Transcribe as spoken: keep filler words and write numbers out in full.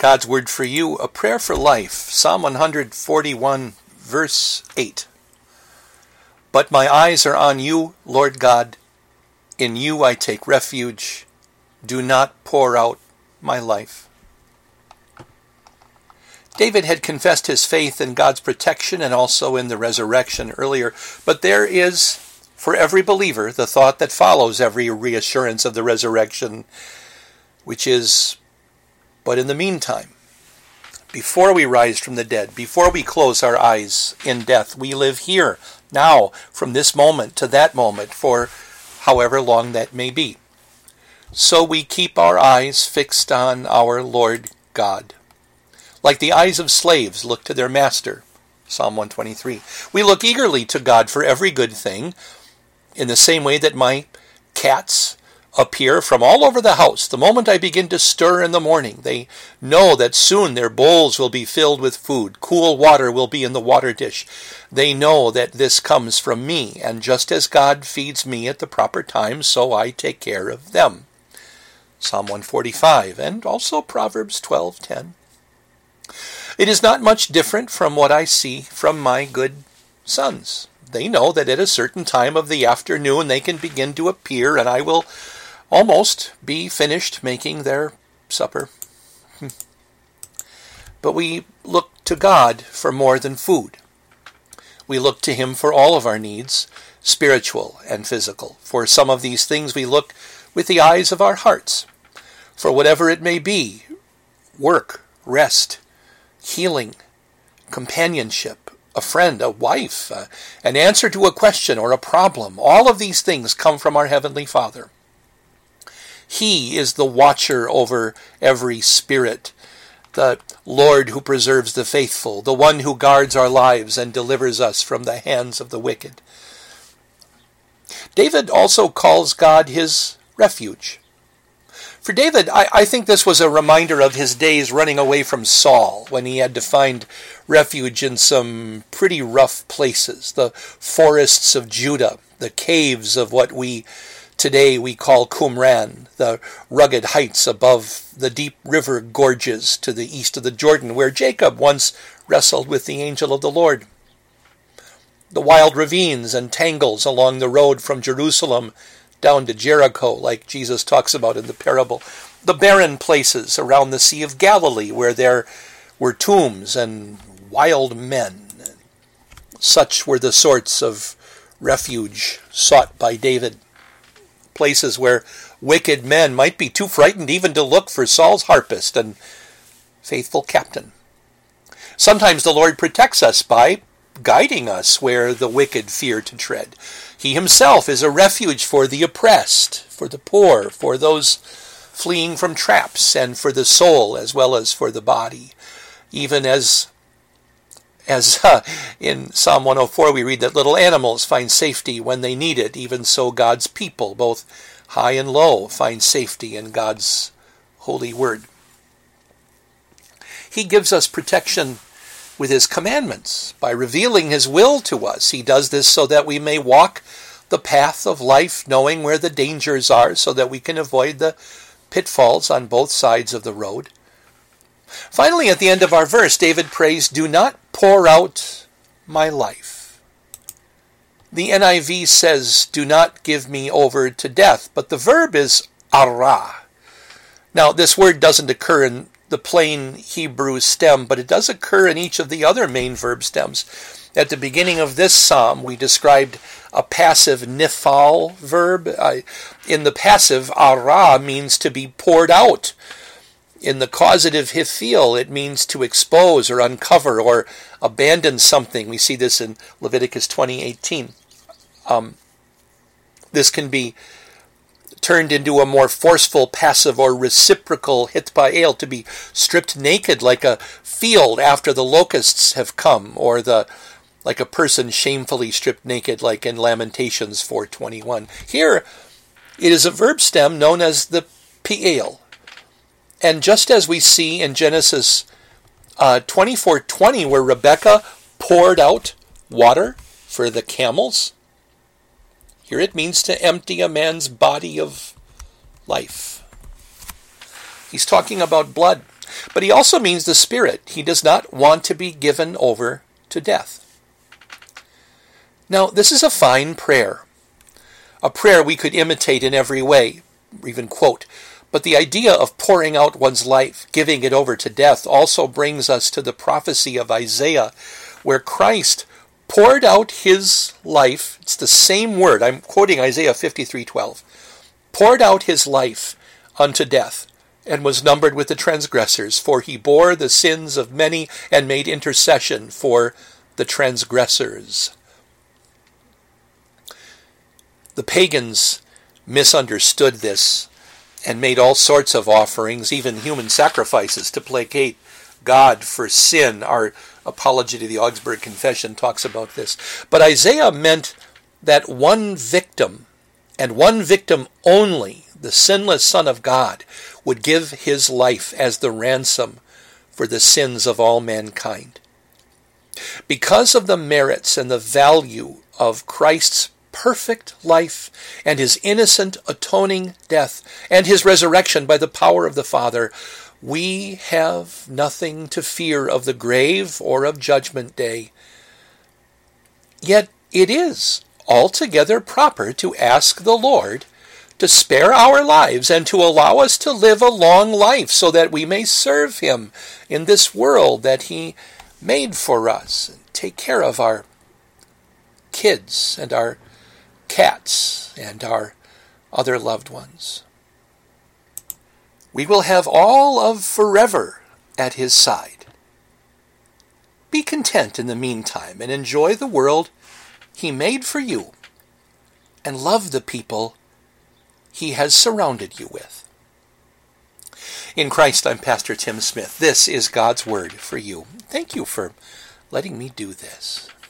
God's word for you, a prayer for life, Psalm one forty-one, verse eight. But my eyes are on you, Lord God. In you I take refuge. Do not pour out my life. David had confessed his faith in God's protection and also in the resurrection earlier, but there is, for every believer, the thought that follows every reassurance of the resurrection, which is, but in the meantime, before we rise from the dead, before we close our eyes in death, we live here, now, from this moment to that moment, for however long that may be. So we keep our eyes fixed on our Lord God. Like the eyes of slaves look to their master, Psalm one twenty-three. We look eagerly to God for every good thing, in the same way that my cats appear from all over the house. The moment I begin to stir in the morning, they know that soon their bowls will be filled with food. Cool water will be in the water dish. They know that this comes from me, and just as God feeds me at the proper time, so I take care of them. Psalm one forty-five, and also Proverbs twelve ten. It is not much different from what I see from my good sons. They know that at a certain time of the afternoon they can begin to appear, and I will almost be finished making their supper. But we look to God for more than food. We look to him for all of our needs, spiritual and physical. For some of these things we look with the eyes of our hearts. For whatever it may be, work, rest, healing, companionship, a friend, a wife, uh, an answer to a question or a problem, all of these things come from our Heavenly Father. He is the watcher over every spirit, the Lord who preserves the faithful, the one who guards our lives and delivers us from the hands of the wicked. David also calls God his refuge. For David, I, I think this was a reminder of his days running away from Saul, when he had to find refuge in some pretty rough places, the forests of Judah, the caves of what we today we call Qumran, the rugged heights above the deep river gorges to the east of the Jordan, where Jacob once wrestled with the angel of the Lord. The wild ravines and tangles along the road from Jerusalem down to Jericho, like Jesus talks about in the parable. The barren places around the Sea of Galilee, where there were tombs and wild men. Such were the sorts of refuge sought by David. Places where wicked men might be too frightened even to look for Saul's harpist and faithful captain. Sometimes the Lord protects us by guiding us where the wicked fear to tread. He himself is a refuge for the oppressed, for the poor, for those fleeing from traps, and for the soul as well as for the body. Even as As uh, in Psalm one oh four we read that little animals find safety when they need it, even so God's people, both high and low, find safety in God's holy word. He gives us protection with his commandments by revealing his will to us. He does this so that we may walk the path of life, knowing where the dangers are, so that we can avoid the pitfalls on both sides of the road. Finally, at the end of our verse, David prays, "Do not pour out my life." The N I V says, "Do not give me over to death," but the verb is ara. Now, this word doesn't occur in the plain Hebrew stem, but it does occur in each of the other main verb stems. At the beginning of this psalm, we described a passive nifal verb. Uh, in the passive, ara means to be poured out. In the causative hifil, it means to expose or uncover or abandon something. We see this in Leviticus twenty eighteen. Um, this can be turned into a more forceful, passive, or reciprocal hitpael, to be stripped naked like a field after the locusts have come, or the like a person shamefully stripped naked, like in Lamentations four twenty-one. Here, it is a verb stem known as the piel. And just as we see in Genesis uh, twenty-four twenty, where Rebekah poured out water for the camels, here it means to empty a man's body of life. He's talking about blood. But he also means the Spirit. He does not want to be given over to death. Now, this is a fine prayer, a prayer we could imitate in every way, or even quote. But the idea of pouring out one's life, giving it over to death, also brings us to the prophecy of Isaiah, where Christ poured out his life. It's the same word. I'm quoting Isaiah fifty-three twelve. Poured out his life unto death, and was numbered with the transgressors, for he bore the sins of many and made intercession for the transgressors. The pagans misunderstood this and made all sorts of offerings, even human sacrifices, to placate God for sin. Our Apology to the Augsburg Confession talks about this. But Isaiah meant that one victim, and one victim only, the sinless Son of God, would give his life as the ransom for the sins of all mankind. Because of the merits and the value of Christ's perfect life and his innocent atoning death and his resurrection by the power of the Father, we have nothing to fear of the grave or of Judgment Day. Yet it is altogether proper to ask the Lord to spare our lives and to allow us to live a long life so that we may serve him in this world that he made for us and take care of our kids and our cats and our other loved ones. We will have all of forever at his side. Be content in the meantime and enjoy the world he made for you and love the people he has surrounded you with. In Christ, I'm Pastor Tim Smith. This is God's Word for you. Thank you for letting me do this.